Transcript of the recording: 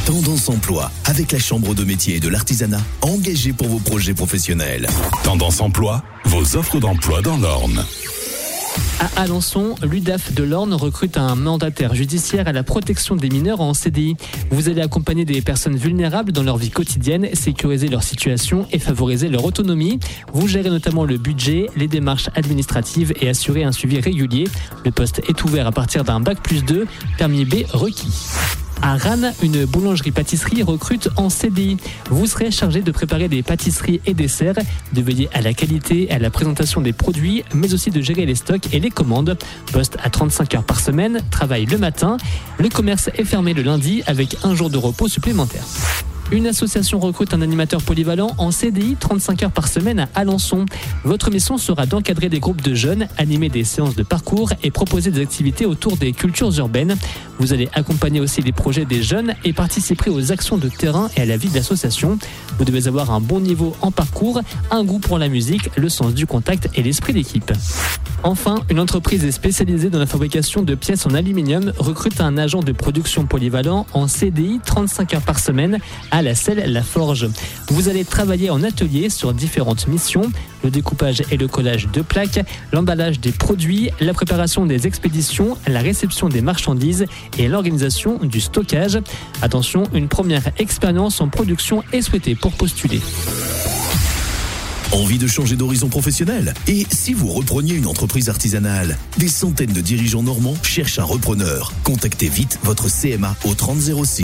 Tendance Emploi, avec la Chambre de métier et de l'artisanat, engagée pour vos projets professionnels. Tendance Emploi, vos offres d'emploi dans l'Orne. À Alençon, l'UDAF de l'Orne recrute un mandataire judiciaire à la protection des mineurs en CDI. Vous allez accompagner des personnes vulnérables dans leur vie quotidienne, sécuriser leur situation et favoriser leur autonomie. Vous gérez notamment le budget, les démarches administratives et assurer un suivi régulier. Le poste est ouvert à partir d'un bac+2, permis B requis. À Rannes, une boulangerie-pâtisserie recrute en CDI. Vous serez chargé de préparer des pâtisseries et desserts, de veiller à la qualité et à la présentation des produits, mais aussi de gérer les stocks et les commandes. Poste à 35 heures par semaine, travail le matin. Le commerce est fermé le lundi avec un jour de repos supplémentaire. Une association recrute un animateur polyvalent en CDI 35 heures par semaine à Alençon. Votre mission sera d'encadrer des groupes de jeunes, animer des séances de parcours et proposer des activités autour des cultures urbaines. Vous allez accompagner aussi les projets des jeunes et participer aux actions de terrain et à la vie de l'association. Vous devez avoir un bon niveau en parcours, un goût pour la musique, le sens du contact et l'esprit d'équipe. Enfin, une entreprise spécialisée dans la fabrication de pièces en aluminium recrute un agent de production polyvalent en CDI 35 heures par semaine à la Selle La Forge. Vous allez travailler en atelier sur différentes missions, le découpage et le collage de plaques, l'emballage des produits, la préparation des expéditions, la réception des marchandises et l'organisation du stockage. Attention, une première expérience en production est souhaitée pour postuler. Envie de changer d'horizon professionnel? Et si vous repreniez une entreprise artisanale? Des centaines de dirigeants normands cherchent un repreneur. Contactez vite votre CMA au 30 06.